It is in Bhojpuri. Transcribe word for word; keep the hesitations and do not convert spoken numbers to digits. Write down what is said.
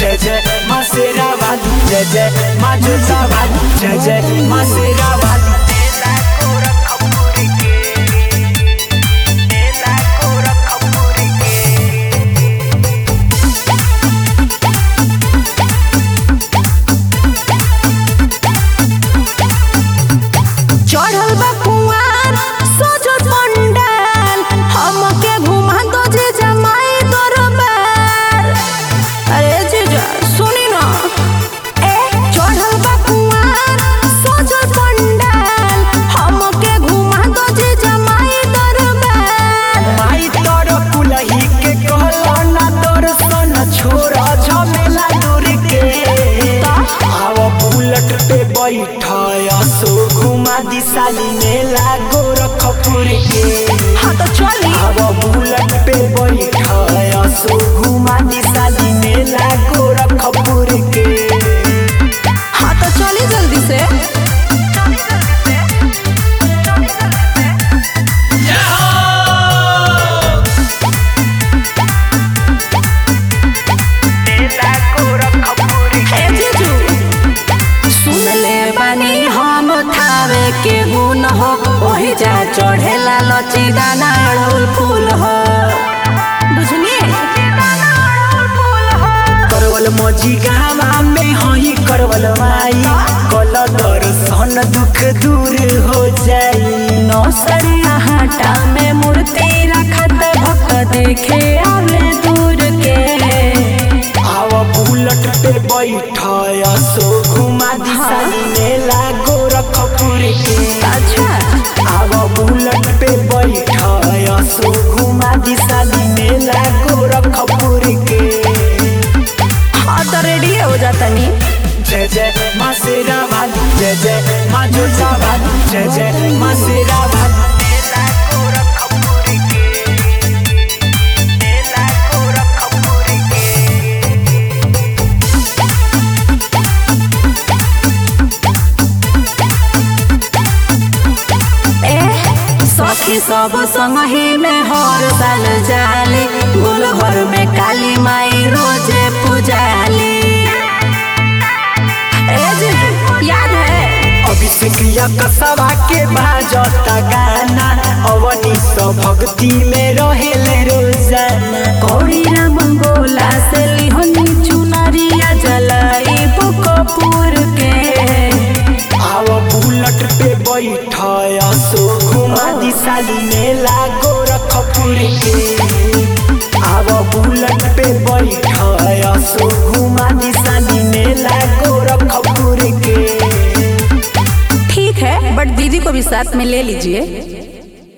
जय जय माँ शेरा वाली, जय जय माँ जोता वाली, जय जय माँ शेरा वाली। चढ़ल बा कुआर सोजो पंडाल, हमके घुमा दो जे जमाई दरबार। अरे जीजा सुनी ना, ए चढ़ल बा कुआर सोजो पंडाल, हमके घुमा दो जे जमाई दरबार। माई तोर कुलही के कहला ना दर्शन छोड़ झमेला दूर के, आव बुलेट पे बैठा सो घुमा दी साली मेला गोरखपुर के। हाँ तो चली, आव बुलेट पे बैठा सो घुमा दी साली मेला गोरखपुर के। हाँ तो चली जल्दी से। के गुण हो वही जा चढ़ेला लची दाना अड़हुल फूल हो, बुझनी करवल मजी गावा में हई करवल माई, कल दर्शन दुख दूर हो जाई। नौसरिया हाटा में मूर्ति रखत भक्त देखे आवे दूर के। आव बुलेट पे बैठा सो घुमा दी साली मेला गोरखपुर के। अच्छा आव बुलेट पे बैठा सो घुमा दी साली मेला गोरखपुर के। हाँ तो रेडी हो जाता नी। जय जय माँ शेरा वाली, जय जय माँ जोता वाली, जय जय माँ शेरा वाली। सखी सब संगही में हर साल जाली, गुल घर में काली माई रोजे पूजाली। याद है अभिषेकिया कसवा के बाजता गाना, अवनी तो भक्ति में रहेले रोजाना। कौड़ी राम गोला से लिहनी चुनरिया जलाई कपूर के। आव बुलेट पे बैठा सो घुमा दी साली मेला गोरखपुर के। आव बुलेट पे बैठा सो घुमा दी साली मेला गोरखपुर के। ठीक है बट दीदी को भी साथ में ले लीजिए।